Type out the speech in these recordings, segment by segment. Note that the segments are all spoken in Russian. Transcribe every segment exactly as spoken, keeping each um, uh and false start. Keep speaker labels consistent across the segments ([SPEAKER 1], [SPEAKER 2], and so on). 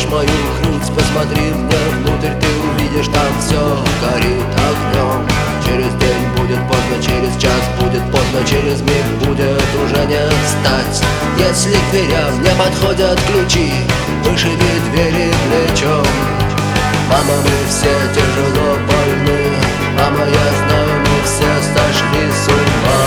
[SPEAKER 1] мою грудь, посмотри мне внутрь, ты увидишь, там все горит огнем. Через день будет поздно, через час будет поздно, через миг будет уже не встать. Если к дверям не подходят ключи, вышиби двери плечом. Мама, мы все тяжело больны, мама, я знаю, мы все сошли с ума.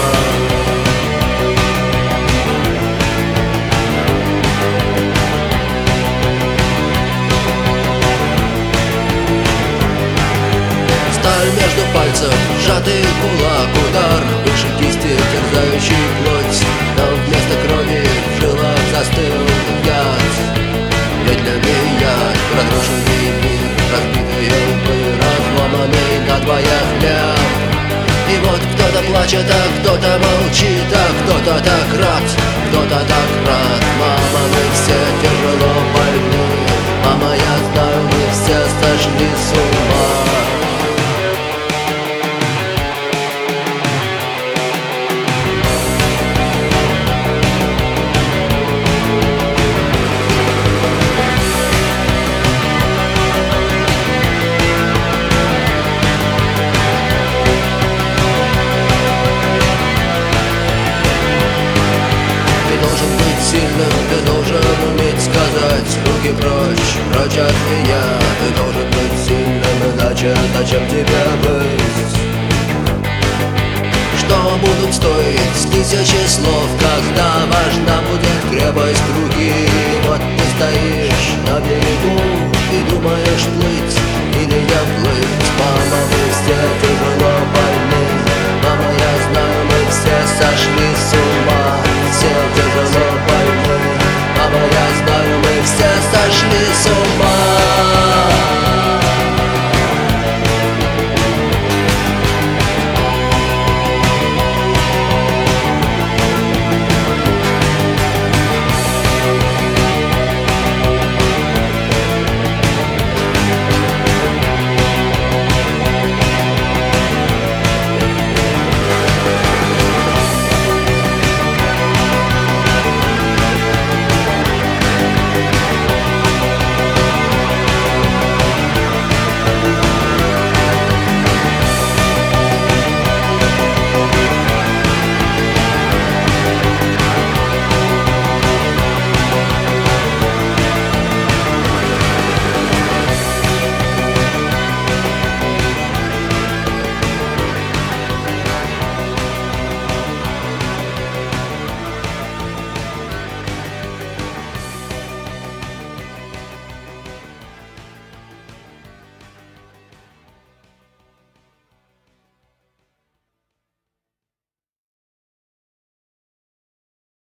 [SPEAKER 1] Сталь между пальцев, сжатый кулак, удар выше кисти, терзающий плоть. Но вместо крови в жилах застыл яд, медленный яд, разрушенный мир, разбитые лбы, разломанный надвое хлеб. И вот кто-то плачет, а кто-то молчит, а кто-то так рад, кто-то так рад. Мама, мы все тяжело больны, мама, я знаю, мы все сошли с ума. Ты должен уметь сказать: руки прочь, прочь от меня. Ты должен быть сильным, иначе зачем тебе быть? Что будут стоить тысячи слов, когда важна будет крепость руки? Вот ты стоишь на берегу и думаешь, плыть или не плыть. Мама,